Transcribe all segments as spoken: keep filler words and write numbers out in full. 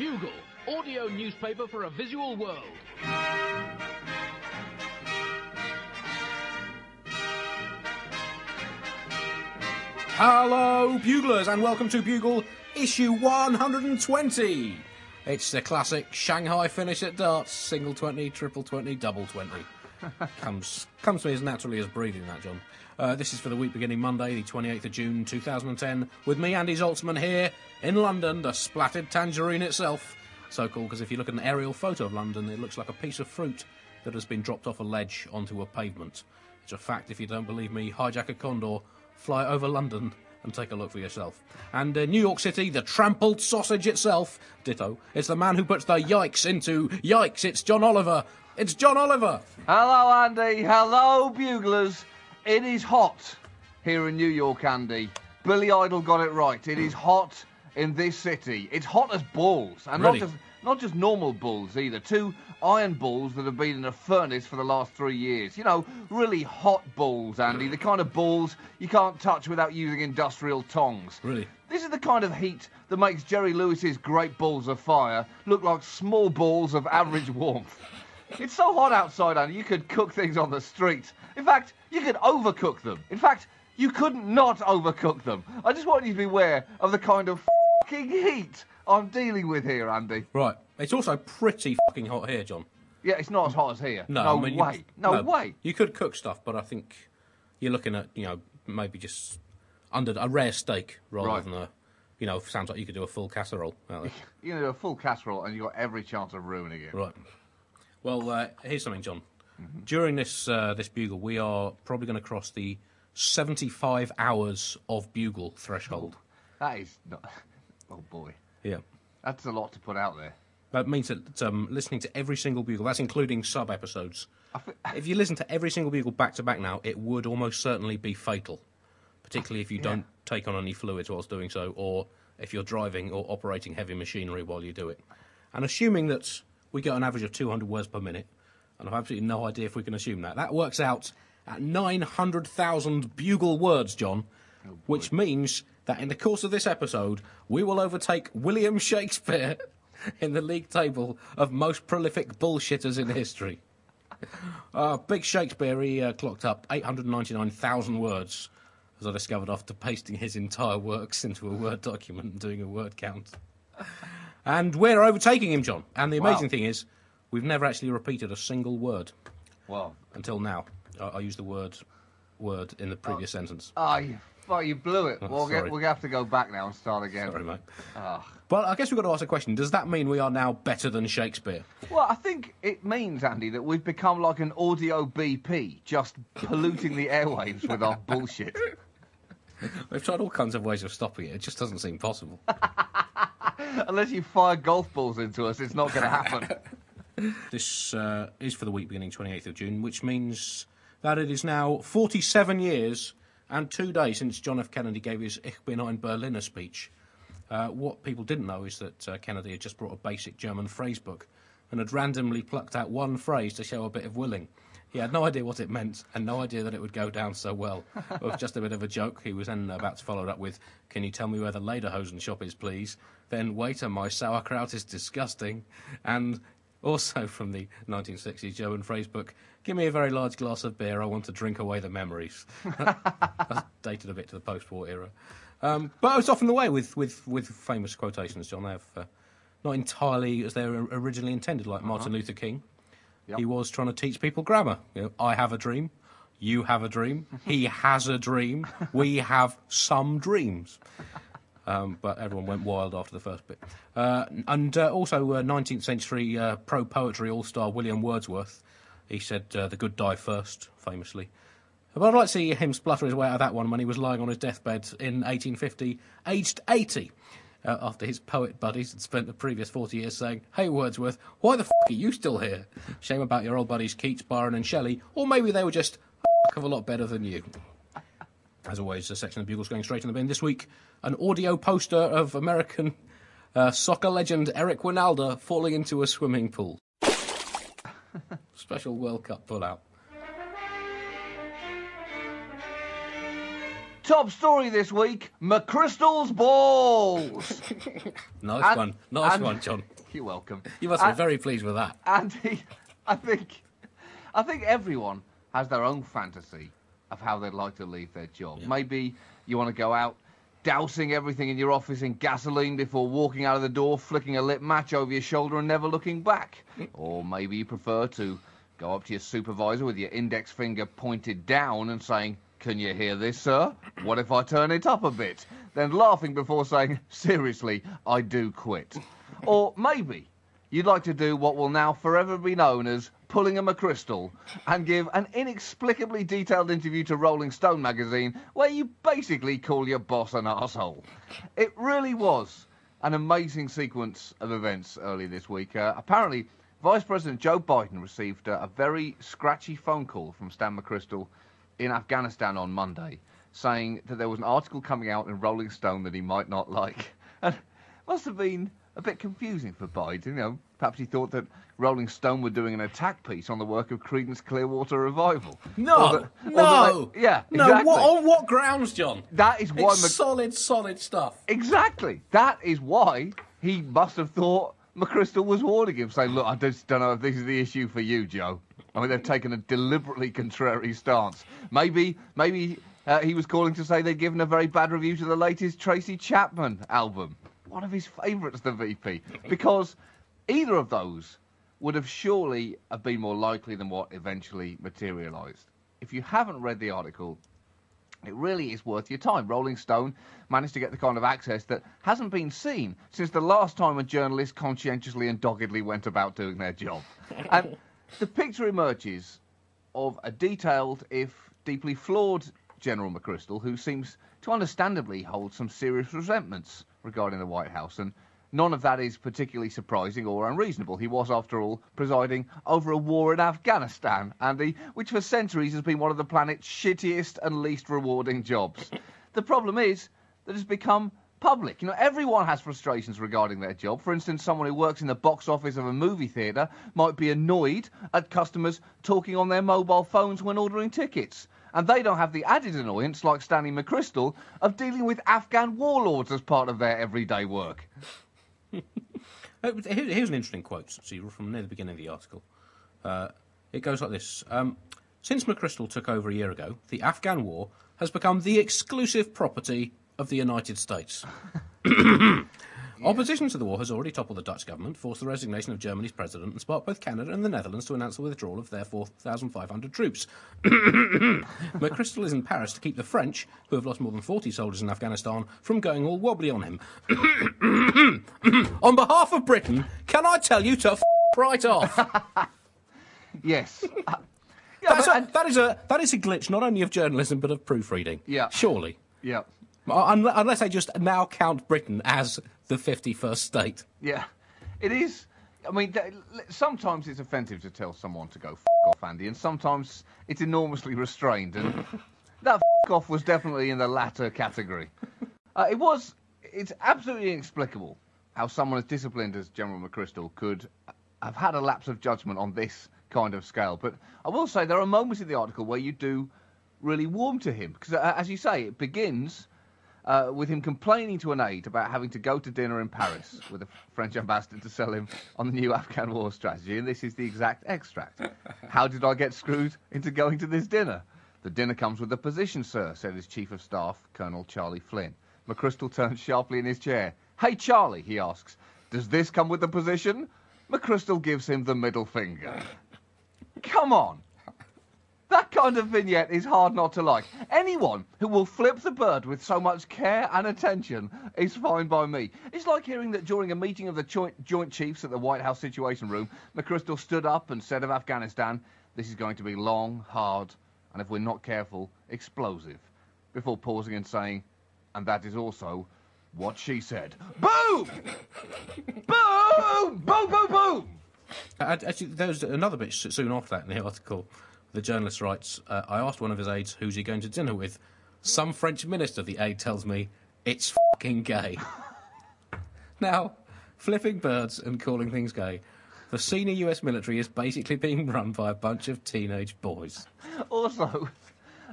Bugle, audio newspaper for a visual world. Hello, Buglers, and welcome to Bugle issue one hundred twenty. It's the classic Shanghai finish at darts, single twenty, triple twenty, double twenty. comes comes to me as naturally as breathing, that, John. Uh, this is for the week beginning Monday, the twenty-eighth of June, two thousand ten, with me, Andy Zaltzman, here in London, the splattered tangerine itself. So cool, because if you look at an aerial photo of London, it looks like a piece of fruit that has been dropped off a ledge onto a pavement. It's a fact. If you don't believe me, hijack a Condor, fly over London, and take a look for yourself. And uh, New York City, the trampled sausage itself, ditto. It's the man who puts the yikes into yikes. It's John Oliver. It's John Oliver. Hello, Andy. Hello, Buglers. It is hot here in New York, Andy. Billy Idol got it right. It is hot in this city. It's hot as balls. And Really? not just not just normal bulls either. Two iron bulls that have been in a furnace for the last three years. You know, really hot bulls, Andy. The kind of bulls you can't touch without using industrial tongs. Really? This is the kind of heat that makes Jerry Lewis's great balls of fire look like small balls of average warmth. It's so hot outside, Andy, you could cook things on the street. In fact, you could overcook them. In fact, you couldn't not overcook them. I just want you to be aware of the kind of fucking heat I'm dealing with here, Andy. Right. It's also pretty fucking hot here, John. Yeah, it's not as hot as here. No, no I mean, way. You, no, no way. You could cook stuff, but I think you're looking at, you know, maybe just under a rare steak rather Right. than a, you know, sounds like you could do a full casserole out there. You're going to do a full casserole and you've got every chance of ruining it. Right. Well, uh, here's something, John. Mm-hmm. During this uh, this bugle, we are probably going to cross the seventy-five hours of bugle threshold. That is not... Oh, boy. Yeah. That's a lot to put out there. That means that um, listening to every single bugle, that's including sub-episodes, I thi- if you listen to every single bugle back-to-back now, it would almost certainly be fatal, particularly if you Yeah. don't take on any fluids whilst doing so, or if you're driving or operating heavy machinery while you do it. And assuming that we get an average of two hundred words per minute, and I've absolutely no idea if we can assume that, that works out at nine hundred thousand bugle words, John, Oh, which means that in the course of this episode, we will overtake William Shakespeare in the league table of most prolific bullshitters in history. Uh, Big Shakespeare, he uh, clocked up eight hundred ninety-nine thousand words, as I discovered after pasting his entire works into a Word document and doing a word count. And we're overtaking him, John. And the amazing Wow. thing is, we've never actually repeated a single word Well... until now. I, I used the word word in the previous sentence. Ah, you, well, you blew it. Oh, we'll, sorry. get, we'll have to go back now and start again. Sorry, mate. Ah. But I guess we've got to ask a question. Does that mean we are now better than Shakespeare? Well, I think it means, Andy, that we've become like an audio B P, just polluting the airwaves with our bullshit. We've tried all kinds of ways of stopping it. It just doesn't seem possible. Unless you fire golf balls into us, it's not going to happen. This uh, is for the week beginning twenty-eighth of June, which means that it is now forty-seven years and two days since John F. Kennedy gave his Ich bin ein Berliner speech. Uh, what people didn't know is that uh, Kennedy had just brought a basic German phrase book and had randomly plucked out one phrase to show a bit of willing. He had no idea what it meant and no idea that it would go down so well. It was just a bit of a joke. He was then about to follow it up with, "Can you tell me where the Lederhosen shop is, please?" Then, "Waiter, my sauerkraut is disgusting." And also from the nineteen sixties German phrase book, "Give me a very large glass of beer, I want to drink away the memories." That's dated a bit to the post-war era. Um, but it's often the way with, with, with famous quotations, John. They have uh, not entirely as they were originally intended, like Martin Luther King. Yep. He was trying to teach people grammar. You know, I have a dream, you have a dream, he has a dream, we have some dreams. Um, but everyone went wild after the first bit. Uh, and uh, also uh, nineteenth century uh, pro-poetry all-star William Wordsworth. He said, uh, "The good die first," famously. But I'd like to see him splutter his way out of that one when he was lying on his deathbed in eighteen fifty, aged eighty, uh, after his poet buddies had spent the previous forty years saying, "Hey, Wordsworth, why the f*** are you still here? Shame about your old buddies Keats, Byron and Shelley, or maybe they were just a f*** of a lot better than you." As always, a section of Bugle's going straight in the bin. This week, an audio poster of American uh, soccer legend Eric Winalda falling into a swimming pool. Special World Cup pull-out. top story this week, McChrystal's balls. Nice And- one. Nice and- one, John. You're welcome. You must And- be very pleased with that. Andy, I think, I think everyone has their own fantasy of how they'd like to leave their job. Yeah. Maybe you want to go out dousing everything in your office in gasoline before walking out of the door, flicking a lit match over your shoulder and never looking back. Or maybe you prefer to go up to your supervisor with your index finger pointed down and saying, "Can you hear this, sir? What if I turn it up a bit?" Then laughing before saying, "Seriously, I do quit." Or maybe you'd like to do what will now forever be known as pulling a McChrystal and give an inexplicably detailed interview to Rolling Stone magazine where you basically call your boss an arsehole. It really was an amazing sequence of events early this week. Uh, apparently, Vice President Joe Biden received uh, a very scratchy phone call from Stan McChrystal in Afghanistan on Monday, saying that there was an article coming out in Rolling Stone that he might not like. And it must have been a bit confusing for Biden, you know. Perhaps he thought that Rolling Stone were doing an attack piece on the work of Creedence Clearwater Revival. No, Or that- or no. that they- yeah, No, exactly. what, on what grounds, John? That is why... It's Mc- solid, solid stuff. Exactly. That is why he must have thought McChrystal was warning him, saying, "Look, I just don't know if this is the issue for you, Joe." I mean, they've taken a deliberately contrary stance. Maybe, maybe uh, he was calling to say they'd given a very bad review to the latest Tracy Chapman album. One of his favourites, the V P. Because either of those would have surely have been more likely than what eventually materialised. If you haven't read the article, it really is worth your time. Rolling Stone managed to get the kind of access that hasn't been seen since the last time a journalist conscientiously and doggedly went about doing their job. And the picture emerges of a detailed, if deeply flawed, General McChrystal, who seems to understandably hold some serious resentments regarding the White House, and none of that is particularly surprising or unreasonable. He was, after all, presiding over a war in Afghanistan, Andy, which for centuries has been one of the planet's shittiest and least rewarding jobs. The problem is that it's become public. You know, everyone has frustrations regarding their job. For instance, someone who works in the box office of a movie theatre might be annoyed at customers talking on their mobile phones when ordering tickets. And they don't have the added annoyance, like Stanley McChrystal, of dealing with Afghan warlords as part of their everyday work. Uh, here- Here's an interesting quote, see, from near the beginning of the article. Uh, it goes like this. Um, Since McChrystal took over a year ago, the Afghan war has become the exclusive property of the United States. Opposition to the war has already toppled the Dutch government, forced the resignation of Germany's president, and sparked both Canada and the Netherlands to announce the withdrawal of their four thousand five hundred troops. McChrystal is in Paris to keep the French, who have lost more than forty soldiers in Afghanistan, from going all wobbly on him. On behalf of Britain, can I tell you to f*** right off? Yes. Uh, yeah, That's but- a, and- that, is a, that is a glitch not only of journalism but of proofreading. Yeah. Surely. yeah. Un- Unless they just now count Britain as the fifty-first state. Yeah, it is. I mean, th- sometimes it's offensive to tell someone to go f*** off, Andy, and sometimes it's enormously restrained, and that f*** off was definitely in the latter category. Uh, it was. It's absolutely inexplicable how someone as disciplined as General McChrystal could have had a lapse of judgment on this kind of scale. But I will say there are moments in the article where you do really warm to him, because, uh, as you say, it begins Uh, with him complaining to an aide about having to go to dinner in Paris with a French ambassador to sell him on the new Afghan war strategy, and this is the exact extract. "How did I get screwed into going to this dinner? The dinner comes with a position, sir," said his chief of staff, Colonel Charlie Flynn. McChrystal turns sharply in his chair. "Hey, Charlie," he asks, "does this come with a position?" McChrystal gives him the middle finger. Come on. That kind of vignette is hard not to like. Anyone who will flip the bird with so much care and attention is fine by me. It's like hearing that during a meeting of the Joint, Joint Chiefs at the White House Situation Room, McChrystal stood up and said of Afghanistan, "This is going to be long, hard, and if we're not careful, explosive," before pausing and saying, "And that is also what she said." Boom! Boom! Boom, boom, boom! Uh, Actually, there was another bit s- soon after that in the article. The journalist writes, uh, I asked one of his aides, "Who's he going to dinner with?" "Some French minister," the aide tells me. "It's fucking gay." Now, flipping birds and calling things gay. The senior U S military is basically being run by a bunch of teenage boys. Also,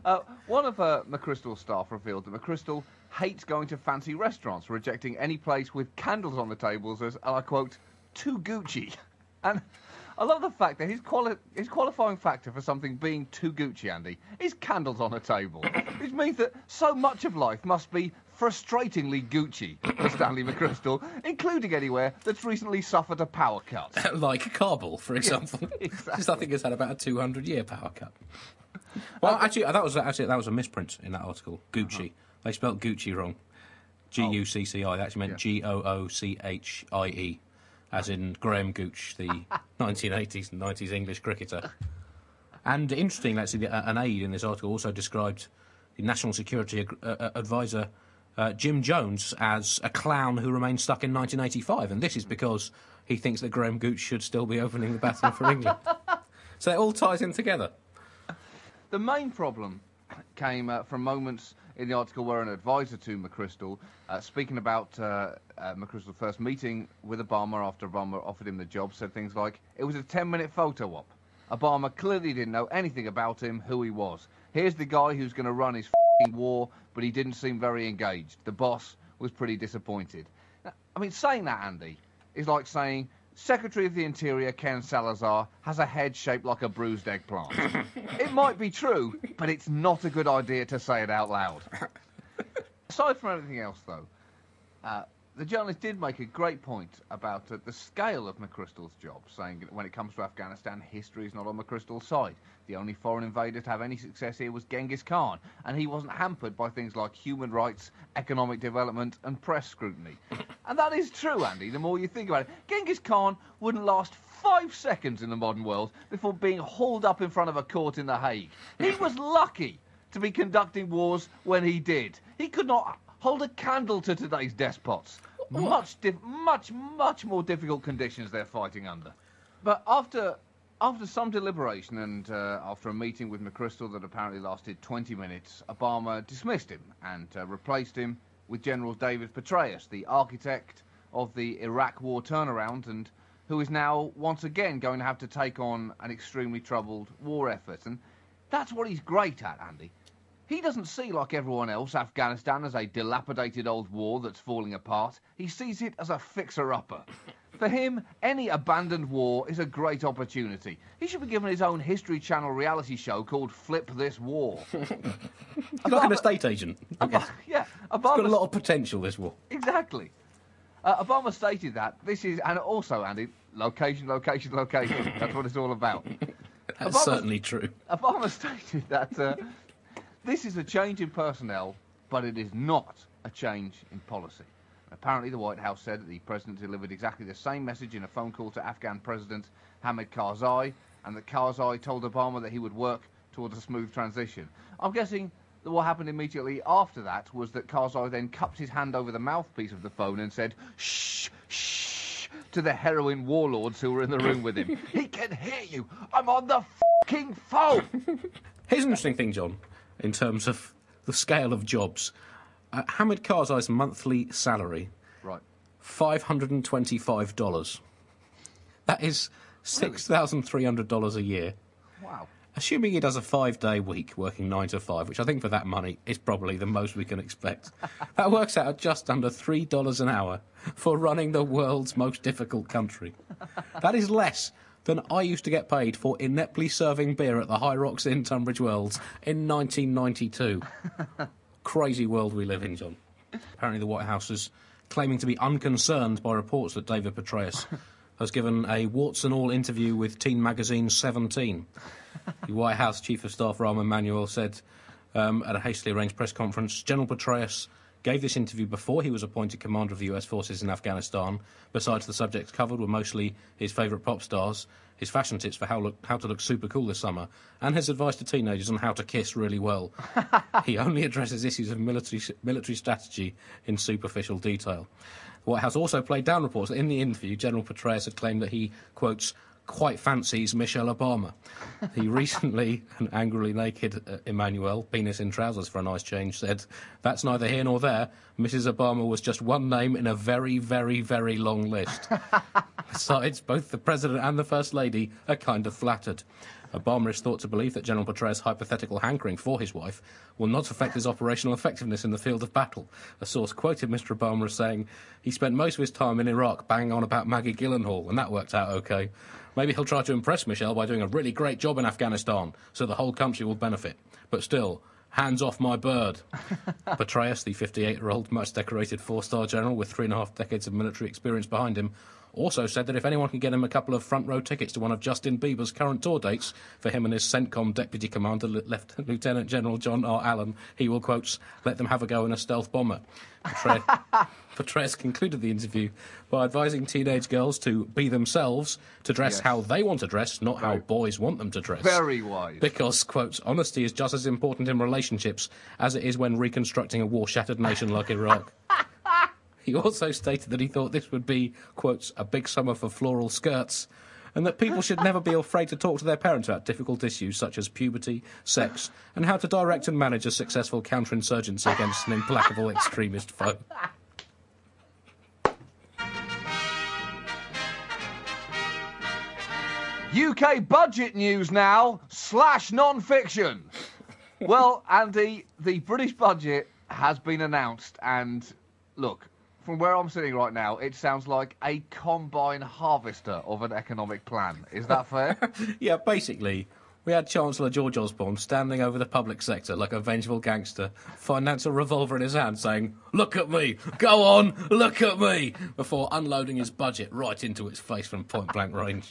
Uh, one of uh, McChrystal's staff revealed that McChrystal hates going to fancy restaurants, rejecting any place with candles on the tables as, and I quote, too Gucci. And I love the fact that his, quali- his qualifying factor for something being too Gucci, Andy, is candles on a table. Which means that so much of life must be frustratingly Gucci for Stanley McChrystal, including anywhere that's recently suffered a power cut. Like Kabul, for example. Yes, exactly. Just I think it's had about a two hundred year power cut. Well, Okay. actually, that was actually that was a misprint in that article. Gucci. Uh-huh. They spelt Gucci wrong. G U C C I. They actually meant Yeah. G O O C H I E, as in Graham Gooch, the nineteen eighties and nineties English cricketer. And interestingly, actually, the- an aide in this article also described the National Security Ag- uh, Advisor uh, Jim Jones as a clown who remained stuck in nineteen eighty-five, and this is because he thinks that Graham Gooch should still be opening the batsman for England. So it all ties in together. The main problem came uh, from moments in the article where an advisor to McChrystal, uh, speaking about uh, uh, McChrystal's first meeting with Obama after Obama offered him the job, said things like, it was a ten-minute photo op. Obama clearly didn't know anything about him, who he was. Here's the guy who's going to run his f***ing war, but he didn't seem very engaged. The boss was pretty disappointed. Now, I mean, saying that, Andy, is like saying, Secretary of the Interior Ken Salazar has a head shaped like a bruised eggplant. It might be true, but it's not a good idea to say it out loud. Aside from everything else, though, uh, the journalist did make a great point about uh, the scale of McChrystal's job, saying that when it comes to Afghanistan, history is not on McChrystal's side. The only foreign invader to have any success here was Genghis Khan, and he wasn't hampered by things like human rights, economic development, and press scrutiny. And that is true, Andy, the more you think about it. Genghis Khan wouldn't last five seconds in the modern world before being hauled up in front of a court in The Hague. He was lucky to be conducting wars when he did. He could not hold a candle to today's despots. Much, dif- much, much more difficult conditions they're fighting under. But after, after some deliberation and uh, after a meeting with McChrystal that apparently lasted twenty minutes, Obama dismissed him and uh, replaced him with General David Petraeus, the architect of the Iraq war turnaround, and who is now once again going to have to take on an extremely troubled war effort. And that's what he's great at, Andy. He doesn't see, like everyone else, Afghanistan as a dilapidated old war that's falling apart. He sees it as a fixer-upper. For him, any abandoned war is a great opportunity. He should be given his own History Channel reality show called Flip This War. He's like an estate agent. I Obama, guess. yeah, It's got a Obama, lot of potential, this war. exactly. Uh, Obama stated that this is, and also, Andy, location, location, location. That's what it's all about. That's Obama's- certainly true. Obama stated that uh, this is a change in personnel, but it is not a change in policy. Apparently, the White House said that the president delivered exactly the same message in a phone call to Afghan President Hamid Karzai, and that Karzai told Obama that he would work towards a smooth transition. I'm guessing that what happened immediately after that was that Karzai then cupped his hand over the mouthpiece of the phone and said, shh, shh, to the heroin warlords who were in the room with him. He can hear you. I'm on the fucking phone. Here's an interesting thing, John, in terms of the scale of jobs. Uh, Hamid Karzai's monthly salary, Right. five hundred twenty-five dollars. That is six thousand three hundred dollars a year. Wow. Assuming he does a five-day week, working nine to five, which I think for that money is probably the most we can expect. That works out at just under three dollars an hour for running the world's most difficult country. That is less than I used to get paid for ineptly serving beer at the High Rocks in Tunbridge Wells in nineteen ninety-two. Crazy world we live in, John. Apparently the White House is claiming to be unconcerned by reports that David Petraeus has given a warts-and-all interview with teen magazine Seventeen. The White House Chief of Staff Rahm Emanuel said um, at a hastily arranged press conference, General Petraeus gave this interview before he was appointed commander of the U S forces in Afghanistan. Besides, the subjects covered were mostly his favourite pop stars, his fashion tips for how, look, how to look super cool this summer, and his advice to teenagers on how to kiss really well. He only addresses issues of military, military strategy in superficial detail. The White House also played down reports that in the interview, General Petraeus had claimed that he, quotes, quite fancies Michelle Obama. He recently, and angrily naked uh, Emmanuel, penis in trousers for a nice change, said, that's neither here nor there. Missus Obama was just one name in a very, very, very long list. Besides, both the President and the First Lady are kind of flattered. Obama is thought to believe that General Petraeus' hypothetical hankering for his wife will not affect his operational effectiveness in the field of battle. A source quoted Mister Obama as saying, he spent most of his time in Iraq banging on about Maggie Gyllenhaal, and that worked out okay. Maybe he'll try to impress Michelle by doing a really great job in Afghanistan, so the whole country will benefit. But still, hands off my bird. Petraeus, the fifty-eight-year-old, much-decorated four-star general with three and a half decades of military experience behind him, also said that if anyone can get him a couple of front-row tickets to one of Justin Bieber's current tour dates for him and his CENTCOM Deputy Commander, Left- Lieutenant General John R. Allen, he will, quotes, let them have a go in a stealth bomber. Petraeus, Petraeus concluded the interview by advising teenage girls to be themselves, to dress yes. how they want to dress, not Very. how boys want them to dress. Very wise. Because, quotes, honesty is just as important in relationships as it is when reconstructing a war-shattered nation like Iraq. He also stated that he thought this would be, quotes, a big summer for floral skirts, and that people should never be afraid to talk to their parents about difficult issues such as puberty, sex, and how to direct and manage a successful counterinsurgency against an implacable extremist foe. U K budget news now, slash non-fiction. Well, Andy, the British budget has been announced, and look, from where I'm sitting right now, it sounds like a combine harvester of an economic plan. Is that fair? Yeah, basically, we had Chancellor George Osborne standing over the public sector like a vengeful gangster, financial revolver in his hand, saying, look at me, go on, look at me, before unloading his budget right into its face from point-blank range.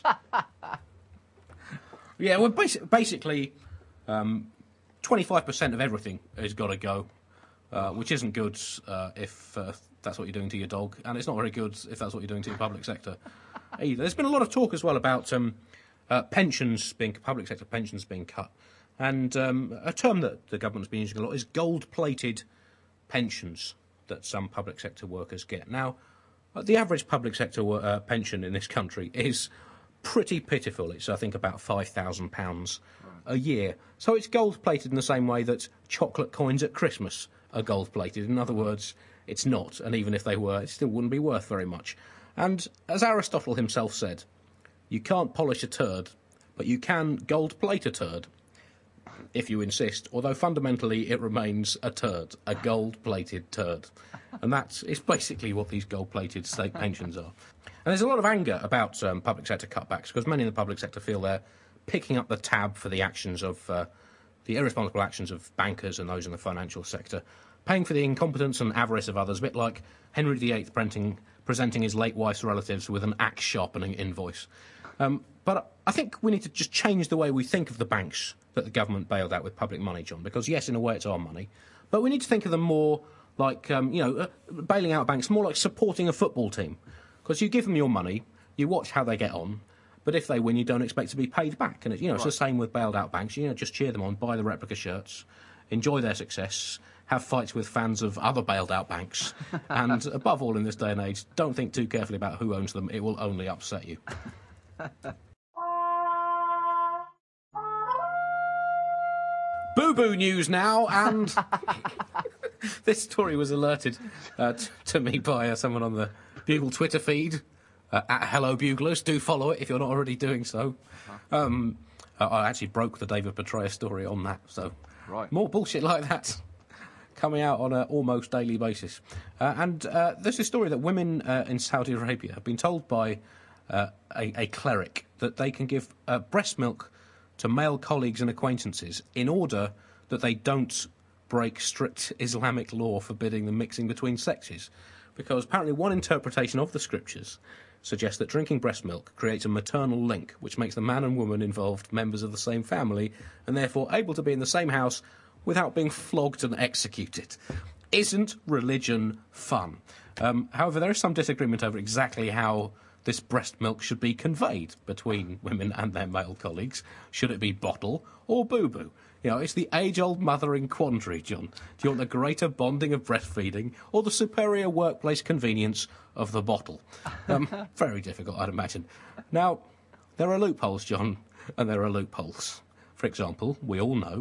Yeah, well, basi- basically, um, twenty-five percent of everything has got to go, uh, which isn't good uh, if... Uh, that's what you're doing to your dog, and it's not very good if that's what you're doing to your public sector either. There's been a lot of talk as well about um, uh, pensions being, public sector pensions being cut, and um, a term that the government's been using a lot is gold-plated pensions that some public sector workers get. Now, uh, the average public sector uh, pension in this country is pretty pitiful. It's, I think, about five thousand pounds a year. So it's gold-plated in the same way that chocolate coins at Christmas are gold-plated. In other words, it's not, and even if they were, it still wouldn't be worth very much. And as Aristotle himself said, you can't polish a turd, but you can gold-plate a turd, if you insist, although fundamentally it remains a turd, a gold-plated turd. And that is basically what these gold-plated state pensions are. And there's a lot of anger about um, public sector cutbacks, because many in the public sector feel they're picking up the tab for the actions of, uh, the irresponsible actions of bankers and those in the financial sector, paying for the incompetence and avarice of others, a bit like Henry the Eighth presenting, presenting his late wife's relatives with an axe-sharpening invoice. Um, but I think we need to just change the way we think of the banks that the government bailed out with public money, John, because, yes, in a way it's our money, but we need to think of them more like, um, you know, uh, bailing out banks, more like supporting a football team. Because you give them your money, you watch how they get on, but if they win, you don't expect to be paid back. And, it, you know, it's right. the same with bailed out banks. You know, just cheer them on, buy the replica shirts, enjoy their success, have fights with fans of other bailed-out banks, and, above all in this day and age, don't think too carefully about who owns them. It will only upset you. Boo-boo news now, and this story was alerted uh, t- to me by uh, someone on the Bugle Twitter feed, uh, at Hello Buglers. Do follow it if you're not already doing so. Um, I actually broke the David Petraeus story on that, so right. More bullshit like that coming out on an almost daily basis. Uh, and uh, there's a story that women uh, in Saudi Arabia have been told by uh, a, a cleric that they can give uh, breast milk to male colleagues and acquaintances in order that they don't break strict Islamic law forbidding the mixing between sexes. Because apparently one interpretation of the scriptures suggests that drinking breast milk creates a maternal link, which makes the man and woman involved members of the same family and therefore able to be in the same house without being flogged and executed. Isn't religion fun? Um, however, there is some disagreement over exactly how this breast milk should be conveyed between women and their male colleagues. Should it be bottle or boo-boo? You know, it's the age-old mothering quandary, John. Do you want the greater bonding of breastfeeding or the superior workplace convenience of the bottle? Um, very difficult, I'd imagine. Now, there are loopholes, John, and there are loopholes. For example, we all know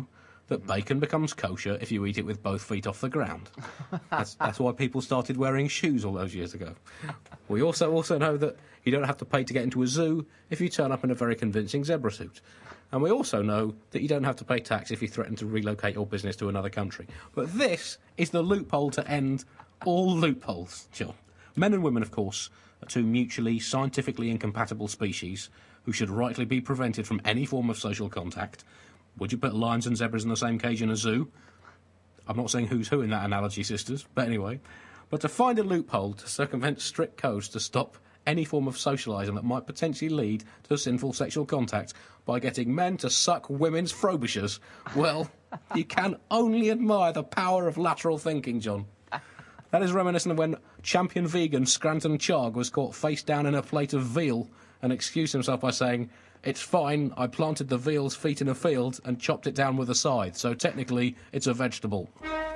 that bacon becomes kosher if you eat it with both feet off the ground. That's, that's why people started wearing shoes all those years ago. We also also know that you don't have to pay to get into a zoo if you turn up in a very convincing zebra suit. And we also know that you don't have to pay tax if you threaten to relocate your business to another country. But this is the loophole to end all loopholes, John. Men and women, of course, are two mutually, scientifically incompatible species who should rightly be prevented from any form of social contact. Would you put lions and zebras in the same cage in a zoo? I'm not saying who's who in that analogy, sisters, but anyway. But to find a loophole to circumvent strict codes to stop any form of socialising that might potentially lead to sinful sexual contact by getting men to suck women's frobishers, well, you can only admire the power of lateral thinking, John. That is reminiscent of when champion vegan Scranton Charg was caught face down in a plate of veal and excused himself by saying, "It's fine, I planted the veal's feet in a field and chopped it down with a scythe, so technically it's a vegetable."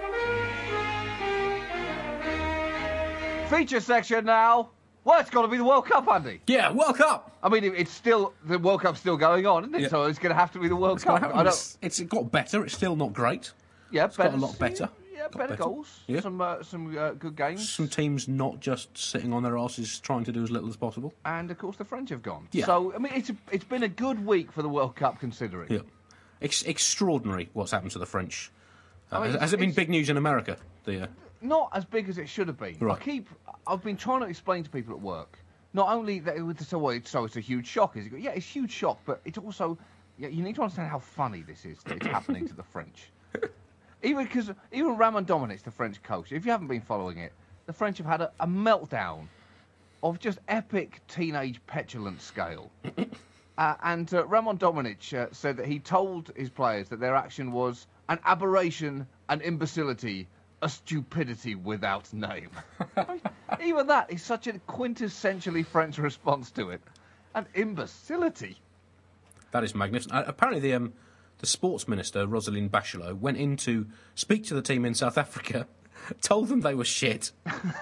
Feature section now. Well, it's got to be the World Cup, Andy. Yeah, World Cup! I mean, it- it's still, the World Cup's still going on, isn't it? Yeah. So it's going to have to be the World Cup. I It's, it's got better, it's still not great. yeah, It's got a lot better. Yeah, Got better, better. goals. Yeah. Some uh, some uh, good games. Some teams not just sitting on their asses trying to do as little as possible. And, of course, the French have gone. Yeah. So, I mean, it's, a, it's been a good week for the World Cup, considering. Yeah. Ex- extraordinary what's happened to the French. Uh, I mean, has, has it been it's- big news in America? The, uh, Not as big as it should have been. Right. I keep, I've been trying to explain to people at work, not only that it was so, well, it's, so it's a huge shock. Is it? Yeah, it's a huge shock, but it's also, yeah, you need to understand how funny this is that it's happening to the French. Even because, even Ramon Dominic, the French coach, if you haven't been following it, the French have had a, a meltdown of just epic teenage petulance scale. uh, and uh, Ramon Dominic uh, said that he told his players that their action was an aberration, an imbecility, a stupidity without name. I mean, even that is such a quintessentially French response to it. An imbecility. that is magnificent. Uh, apparently, the um, the sports minister, Rosalind Bachelot, went in to speak to the team in South Africa, told them they were shit,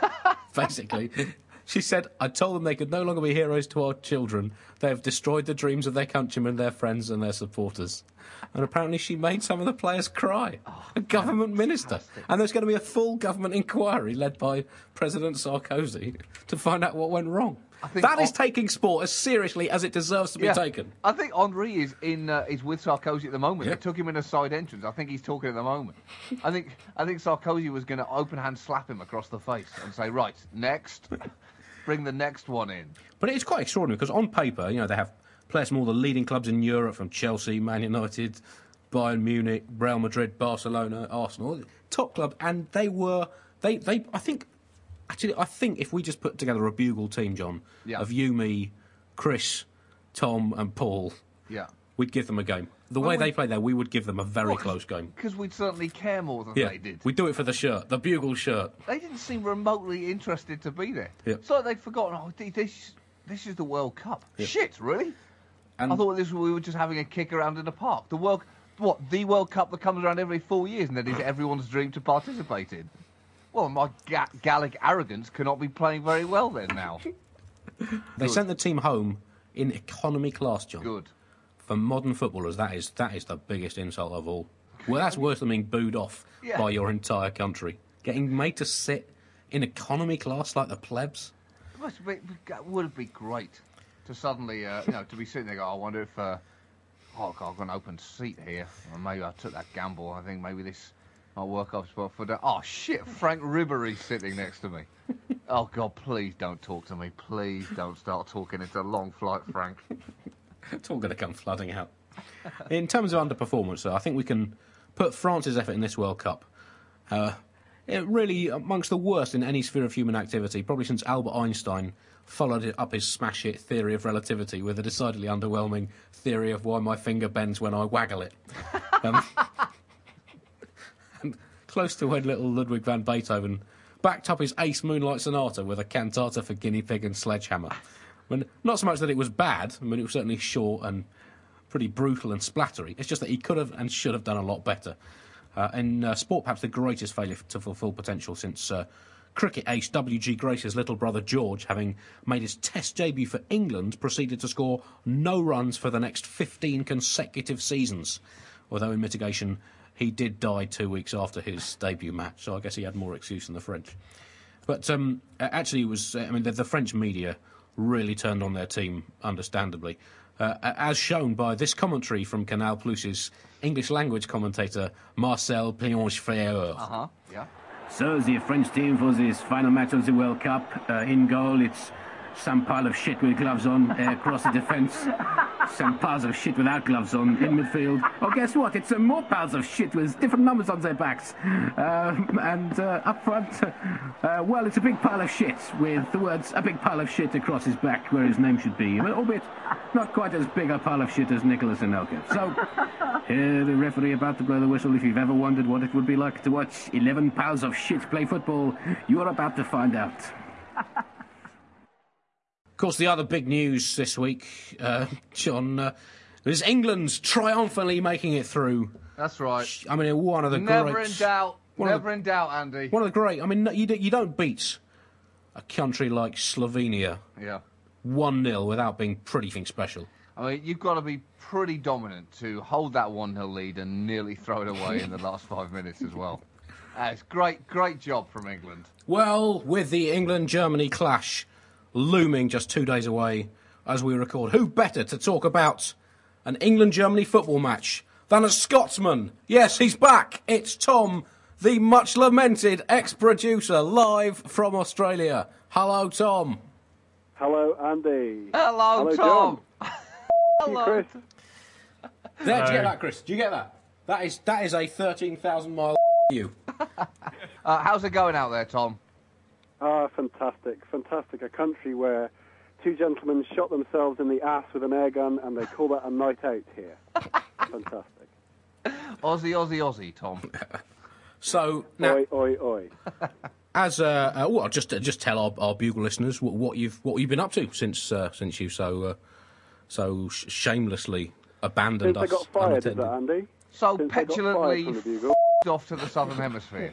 basically. She said, "I told them they could no longer be heroes to our children. They have destroyed the dreams of their countrymen, their friends and their supporters." And apparently she made some of the players cry. Oh, a government minister. And there's going to be a full government inquiry led by President Sarkozy to find out what went wrong. think That is on- taking sport as seriously as it deserves to be Yeah. taken. I think Henri is in uh, is with Sarkozy at the moment. Yeah. They took him in a side entrance. I think he's talking at the moment. I think I think Sarkozy was going to open hand slap him across the face and say, "Right, next, bring the next one in." But it's quite extraordinary because on paper, you know, they have players from all the leading clubs in Europe, from Chelsea, Man United, Bayern Munich, Real Madrid, Barcelona, Arsenal, top club, and they were they they I think actually I think if we just put together a bugle team, John, Yeah. of you, me, Chris, Tom, and Paul, Yeah. we'd give them a game. The Well, way we- they play there, we would give them a very close game. Because we'd certainly care more than Yeah, they did. we do it for the shirt, the bugle shirt. They didn't seem remotely interested to be there. Yeah. So they'd forgotten. Oh, th- this this is the World Cup. Yeah. Shit, really? And I thought this we were just having a kick around in the park. The World, what? The World Cup that comes around every four years and that is everyone's dream to participate in. Well, my ga- Gallic arrogance cannot be playing very well then now. they Good. sent the team home in economy class, John. Good. For modern footballers, that is that is the biggest insult of all. Well, that's worse than being booed off Yeah. by your entire country. Getting made to sit in economy class like the plebs. It must be, it would be great to suddenly, uh, you know, to be sitting there. Go, I wonder if, uh, oh, God, I've got an open seat here. Or maybe I took that gamble. I think maybe this might work out well for the. Oh shit, Frank Ribery's sitting next to me. Oh God, please don't talk to me. Please don't start talking. It's a long flight, Frank. It's all going to come flooding out. In terms of underperformance, though, I think we can put France's effort in this World Cup. Uh, it really amongst the worst in any sphere of human activity, probably since Albert Einstein followed it up his smash hit theory of relativity with a decidedly underwhelming theory of why my finger bends when I waggle it. Um, and close to when little Ludwig van Beethoven backed up his ace Moonlight Sonata with a cantata for guinea pig and sledgehammer. When, not so much that it was bad, I mean, it was certainly short and pretty brutal and splattery. It's just that he could have and should have done a lot better. Uh, in uh, sport, perhaps the greatest failure to fulfil potential since uh, cricket ace W G Grace's little brother George, having made his Test debut for England, proceeded to score no runs for the next fifteen consecutive seasons. Although in mitigation, he did die two weeks after his debut match, so I guess he had more excuse than the French. But um, actually, it was. I mean, the, the French media really turned on their team, understandably, uh, as shown by this commentary from Canal Plus's English language commentator Marcel Pionchefeur. Uh huh. Yeah. So the French team for this final match of the World Cup. Uh, in goal, it's some pile of shit with gloves on uh, across the defence. Some piles of shit without gloves on in midfield. Oh, guess what? It's uh, more piles of shit with different numbers on their backs. Um, and uh, up front, uh, well, it's a big pile of shit with the words "a big pile of shit" across his back where his name should be. Albeit not quite as big a pile of shit as Nicolas Anelka. So, here the referee about to blow the whistle. If you've ever wondered what it would be like to watch eleven piles of shit play football, you're about to find out. Of course, the other big news this week, uh, John, uh, is England's triumphantly making it through. That's right. I mean, one of the Never great... in doubt. Never the, in doubt, Andy. One of the great... I mean, you, you don't beat a country like Slovenia yeah. one nil without being pretty thing special. I mean, you've got to be pretty dominant to hold that one nil lead and nearly throw it away in the last five minutes as well. Uh, it's great, great job from England. Well, with the England-Germany clash looming just two days away as we record, who better to talk about an England-Germany football match than a Scotsman? Yes, he's back. It's Tom, the much-lamented ex-producer, live from Australia. Hello, Tom. Hello, Andy. Hello, Hello, Tom. John. Hello, Chris. There, did you get that, Chris? Do you get that? That is that is a thirteen thousand mile view. uh, how's it going out there, Tom? Ah, fantastic, fantastic. A country where two gentlemen shot themselves in the ass with an air gun and they call that a night out here. Fantastic. Aussie, Aussie, Aussie, Tom. So, now... Oi, oi, oi. As uh, uh, well, just uh, just tell our, our Bugle listeners what, what you've what you've been up to since uh, since you so uh, so sh- shamelessly abandoned Since us. I got fired, is unattended. that, Andy? So Since I got petulantly fired from the Bugle. f***ed off to the Southern Hemisphere.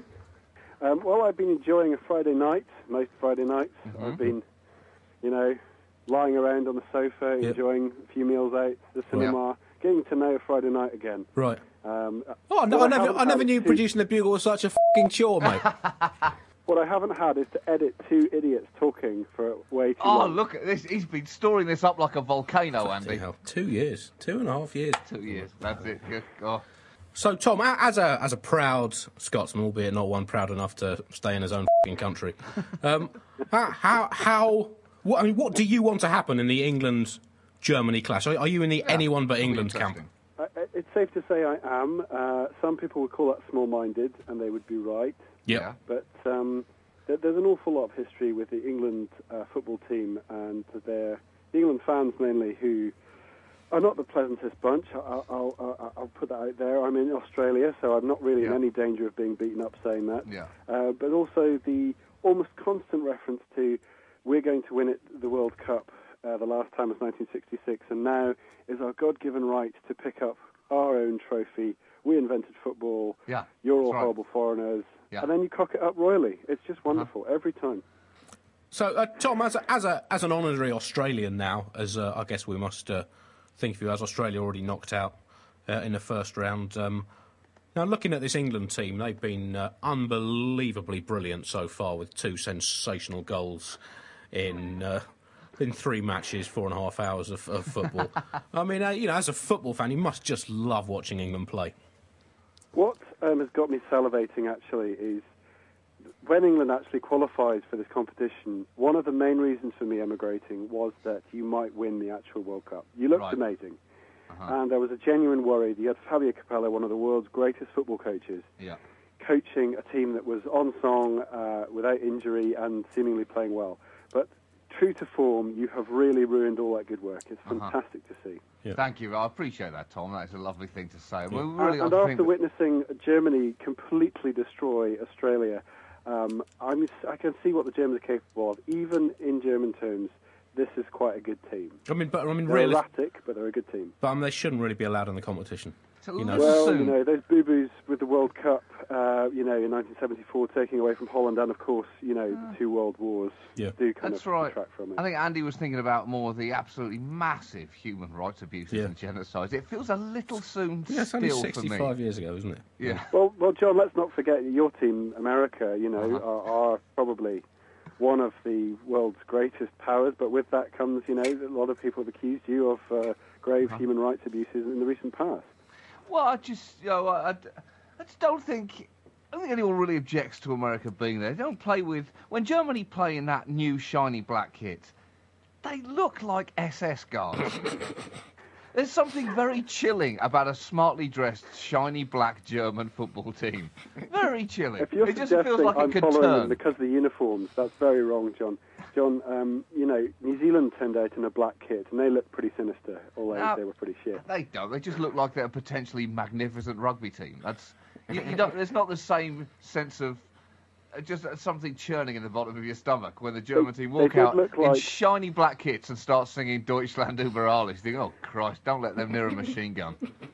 Um, well, I've been enjoying a Friday night, most Friday nights. Mm-hmm. I've been, you know, lying around on the sofa, Yep. enjoying a few meals out, the cinema, getting to know a Friday night again. Right. Um, Oh no! what I never haven't I never had knew is producing the Bugle was such a fucking chore, mate. What I haven't had is to edit two idiots talking for way too Oh, long. look at this. He's been storing this up like a volcano, Andy. Hell, two years, two and a half years. Two years. That's it. Yeah. Oh. So, Tom, a- as a as a proud Scotsman, albeit not one proud enough to stay in his own fucking country, um, how how, how what, I mean, what do you want to happen in the England-Germany clash? Are, are you in the Yeah, anyone but that'll be England camp? interesting. I, I- it's safe to say I am. Uh, some people would call that small-minded, and they would be right. Yep. Yeah. But um, there, there's an awful lot of history with the England uh, football team and their the England fans mainly who are not the pleasantest bunch. I'll, I'll, I'll, I'll put that out there. I'm in Australia, so I'm not really Yeah. in any danger of being beaten up saying that. Yeah. Uh, but also the almost constant reference to we're going to win it, the World Cup. Uh, the last time was nineteen sixty-six, and now is our God-given right to pick up our own trophy. We invented football. Yeah. You're all that's right. horrible foreigners. Yeah. And then you cock it up royally. It's just wonderful every time. So, uh, Tom, as a, as a as an honorary Australian now, as uh, I guess we must uh, think of you as Australia already knocked out uh, in the first round. Um, now, looking at this England team, they've been uh, unbelievably brilliant so far with two sensational goals in uh, in three matches, four and a half hours of, of football. I mean, uh, you know, as a football fan, you must just love watching England play. What um, has got me salivating, actually, is when England actually qualifies for this competition, one of the main reasons for me emigrating was that you might win the actual World Cup. You looked Right. amazing. Uh-huh. And there was a genuine worry. You had Fabio Capello, one of the world's greatest football coaches, Yeah. coaching a team that was on song, uh, without injury, and seemingly playing well. But true to form, you have really ruined all that good work. It's Uh-huh. fantastic to see. Yeah. Thank you. I appreciate that, Tom. That's a lovely thing to say. We And, really and got to after think that- witnessing Germany completely destroy Australia, um, I'm, I can see what the Germans are capable of. Even in German terms, this is quite a good team. I mean, but I mean, They're really, erratic, but they're a good team. but um, they shouldn't really be allowed in the competition. It's a You know, little Well, soon. you know, those boo-boos with the World Cup uh, you know, in nineteen seventy-four, taking away from Holland, and of course, you know, the two world wars Yeah. do kind That's of right. detract from it. I think Andy was thinking about more the absolutely massive human rights abuses Yeah. and genocides. It feels a little soon Yeah, it's only still for me. sixty-five years ago, isn't it? Yeah. Well, well, John, let's not forget your team, America, you know, Uh-huh. are, are probably one of the world's greatest powers, but with that comes, you know, a lot of people have accused you of uh, grave Uh-huh. human rights abuses in the recent past. Well, I just, you know, I, I, I just don't think, I don't think anyone really objects to America being there. They don't play with, when Germany play in that new shiny black kit, they look like S S guards. There's something very chilling about a smartly dressed, shiny black German football team. Very chilling. If you're It just suggesting feels like I'm it could following turn. them because of the uniforms, that's very wrong, John. John, um, you know, New Zealand turned out in a black kit, and they looked pretty sinister, although Now- they were pretty shit. They don't. They just look like they're a potentially magnificent rugby team. That's you, you don't. There's not the same sense of uh, just uh, something churning in the bottom of your stomach when the German They- team they walk did out look in like- shiny black kits and start singing Deutschland über alles. You think, oh Christ, don't let them near a machine gun.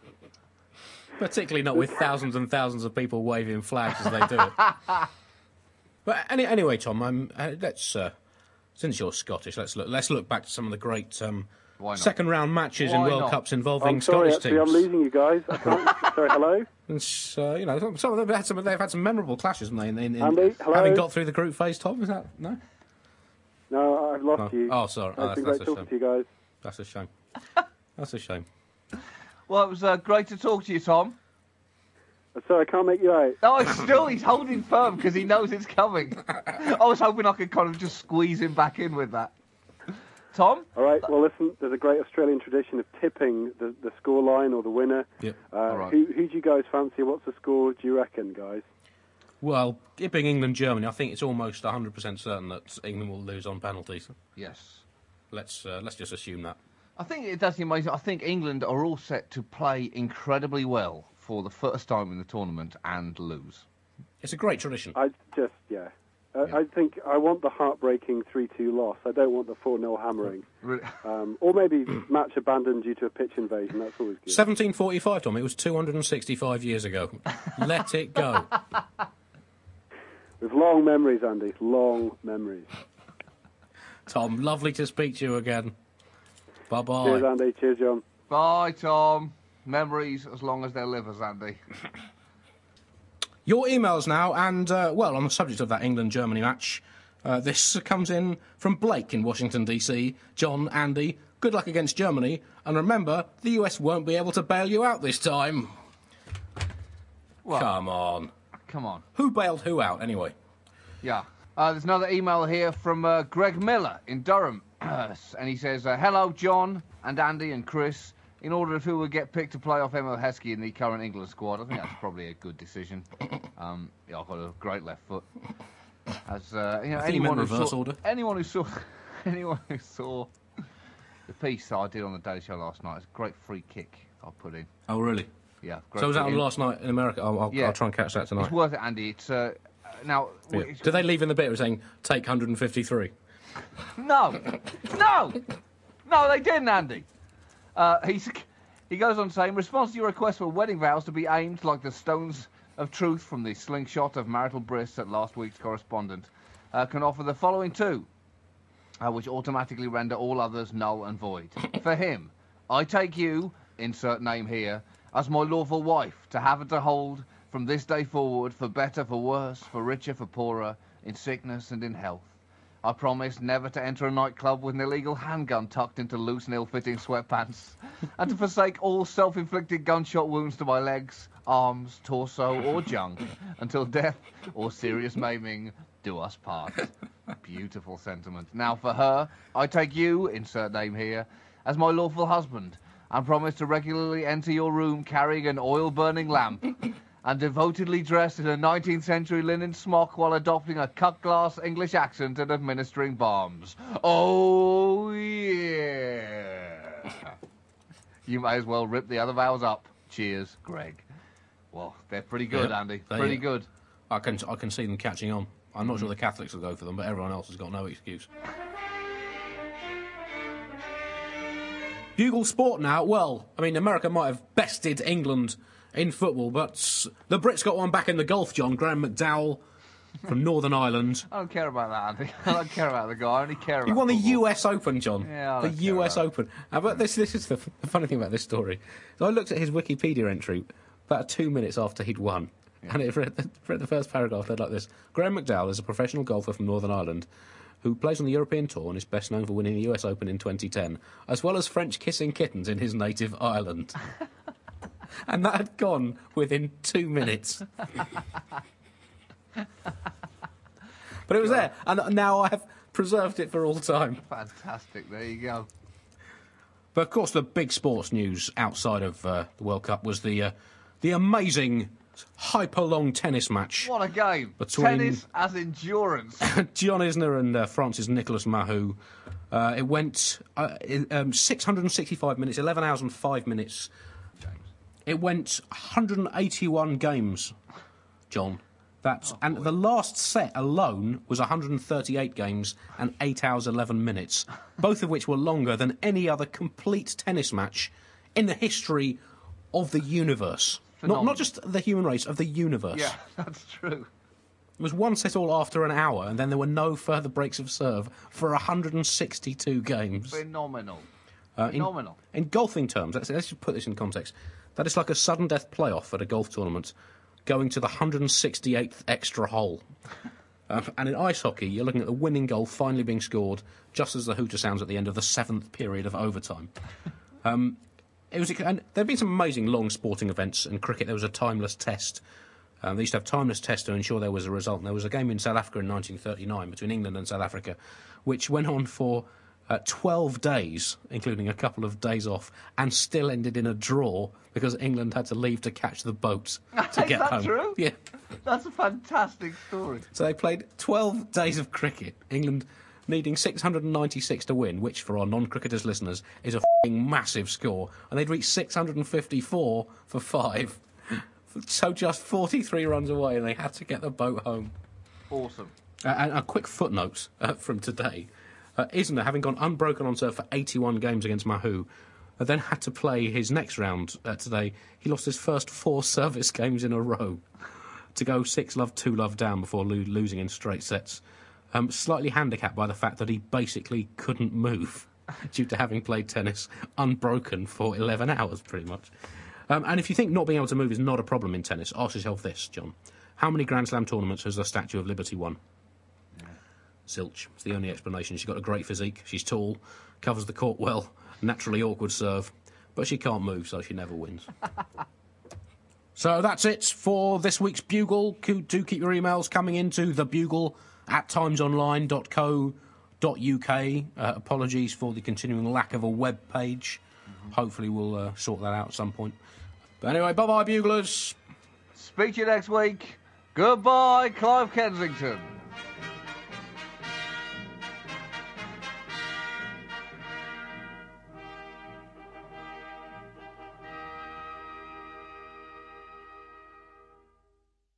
Particularly not with thousands and thousands of people waving flags as they do it. But any, anyway, Tom, I'm, uh, let's uh, since you're Scottish, let's look. Let's look back to some of the great um, Why not? second round matches in Why World not? Cups involving I'm sorry, Scottish actually, teams. I'm losing you guys. I can't... sorry, hello? And, uh, you know, some- some of them had some. They've had some memorable clashes, haven't they? In, in, in Andy, hello? having got through the group phase, Tom, is that no? No, I've lost No. you. Oh, sorry. Oh, It's been that's- great that's a talking shame. to you guys. That's a shame. That's a shame. Well, it was uh, great to talk to you, Tom. Uh, Sorry, I can't make you out. No, it's still he's holding firm because he knows it's coming. I was hoping I could kind of just squeeze him back in with that. Tom? All right, well, listen, there's a great Australian tradition of tipping the, the score line or the winner. Yep. Uh, All right. who, who do you guys fancy? What's the score, do you reckon, guys? Well, it being England Germany, I think it's almost one hundred percent certain that England will lose on penalties. Yes. Let's uh, let's just assume that. I think it does seem amazing. I think England are all set to play incredibly well for the first time in the tournament and lose. It's a great tradition. I just, yeah. Uh, Yeah. I think I want the heartbreaking three two loss. I don't want the four nil hammering. Really- Um, or maybe match abandoned due to a pitch invasion. That's always good. seventeen forty-five, Tom. It was two hundred sixty-five years ago. Let it go. With long memories, Andy. Long memories. Tom, lovely to speak to you again. Bye-bye. Cheers, Andy. Cheers, John. Bye, Tom. Memories as long as they live, as Andy. Your emails now, and, uh, well, on the subject of that England-Germany match, uh, this comes in from Blake in Washington, D C. John, Andy, good luck against Germany, and remember, the U S won't be able to bail you out this time. Well, Come on. come on. Who bailed who out, anyway? Yeah. Uh, there's another email here from uh, Greg Miller in Durham. And he says, uh, hello, John and Andy and Chris. In order of who will get picked to play off Emil Heskey in the current England squad, I think that's probably a good decision. Um, yeah, I've got a great left foot. As uh, you know, I think you anyone meant who reverse saw, order. anyone who saw, anyone who saw the piece that I did on the Daily Show last night, it's a great free kick I put in. Oh, really? Yeah. Great So was that free on in- last night in America? I'll, I'll, Yeah. I'll try and catch that tonight. It's worth it, Andy. It's uh, now. Yeah. it's- Do they leave in the bit saying, take one hundred fifty-three? No, no, no, they didn't, Andy. Uh, he's, he goes on saying, in response to your request for wedding vows to be aimed like the stones of truth from the slingshot of marital bliss at last week's correspondent, uh, can offer the following two, uh, which automatically render all others null and void. For him, I take you, insert name here, as my lawful wife, to have and to hold from this day forward, for better, for worse, for richer, for poorer, in sickness and in health. I promise never to enter a nightclub with an illegal handgun tucked into loose and ill-fitting sweatpants, and to forsake all self-inflicted gunshot wounds to my legs, arms, torso, or junk, until death or serious maiming do us part. Beautiful sentiment. Now for her, I take you, insert name here, as my lawful husband, and promise to regularly enter your room carrying an oil-burning lamp, and devotedly dressed in a nineteenth century linen smock while adopting a cut-glass English accent and administering balms. Oh, yeah. You may as well rip the other vows up. Cheers, Greg. Well, they're pretty good, Yeah, Andy. they- Pretty good. I can I can see them catching on. I'm not sure the Catholics will go for them, but everyone else has got no excuse. Bugle Sport now. Well, I mean, America might have bested England in football, but the Brits got one back in the golf, John. Graham McDowell from Northern Ireland. I don't care about that, Andy. I don't care about the guy. I only care about He won the football. U S Open, John. Yeah, I the don't care U S about Open. Uh, but this, this is the, f- the funny thing about this story. So I looked at his Wikipedia entry about two minutes after he'd won, yeah. and it read the, read the first paragraph. Read like this: Graham McDowell is a professional golfer from Northern Ireland who plays on the European Tour and is best known for winning the U S Open in twenty ten, as well as French kissing kittens in his native Ireland. And that had gone within two minutes. But it was there, and now I have preserved it for all time. Fantastic, there you go. But of course, the big sports news outside of uh, the World Cup was the uh, the amazing hyper-long tennis match. What a game. Between Tennis as endurance. John Isner and uh, France's Nicolas Mahut. Uh, it went uh, in, um, six hundred sixty-five minutes, eleven hours and five minutes. James. It went one hundred eighty-one games, John. That's, oh, and the last set alone was one hundred thirty-eight games and eight hours eleven minutes, both of which were longer than any other complete tennis match in the history of the universe. Not, not just the human race, of the universe. Yeah, that's true. It was one set all after an hour, and then there were no further breaks of serve for one hundred sixty-two games. Phenomenal. Uh, Phenomenal. In, in golfing terms, let's, let's just put this in context. That is like a sudden death playoff at a golf tournament, going to the one hundred sixty-eighth extra hole. Uh, and in ice hockey, you're looking at the winning goal finally being scored just as the hooter sounds at the end of the seventh period of overtime. Um, it was, and there have been some amazing long sporting events. In cricket, there was a timeless test. Um, they used to have timeless tests to ensure there was a result. And there was a game in South Africa in nineteen thirty-nine between England and South Africa, which went on for uh, twelve days, including a couple of days off, and still ended in a draw because England had to leave to catch the boat to Is get that home. true? Yeah. That's a fantastic story. So they played twelve days of cricket. England needing six hundred ninety-six to win, which, for our non-cricketers listeners, is a f***ing massive score. And they'd reached six hundred fifty-four for five. So just forty-three runs away, and they had to get the boat home. Awesome. Uh, and a quick footnote uh, from today. Uh, Isner, having gone unbroken on serve for eighty-one games against Mahut, uh, then had to play his next round uh, today. He lost his first four service games in a row to go six love, two love down before lo- losing in straight sets. Um, slightly handicapped by the fact that he basically couldn't move due to having played tennis unbroken for eleven hours, pretty much. Um, and if you think not being able to move is not a problem in tennis, ask yourself this, John. How many Grand Slam tournaments has the Statue of Liberty won? Yeah. Zilch. It's the only explanation. She's got a great physique, she's tall, covers the court well, naturally awkward serve, but she can't move, so she never wins. So that's it for this week's Bugle. Do keep your emails coming into the Bugle at timesonline dot co dot uk. Uh, apologies for the continuing lack of a web page. Mm-hmm. Hopefully we'll uh, sort that out at some point. But anyway, bye-bye, Buglers. Speak to you next week. Goodbye, Clive Kensington.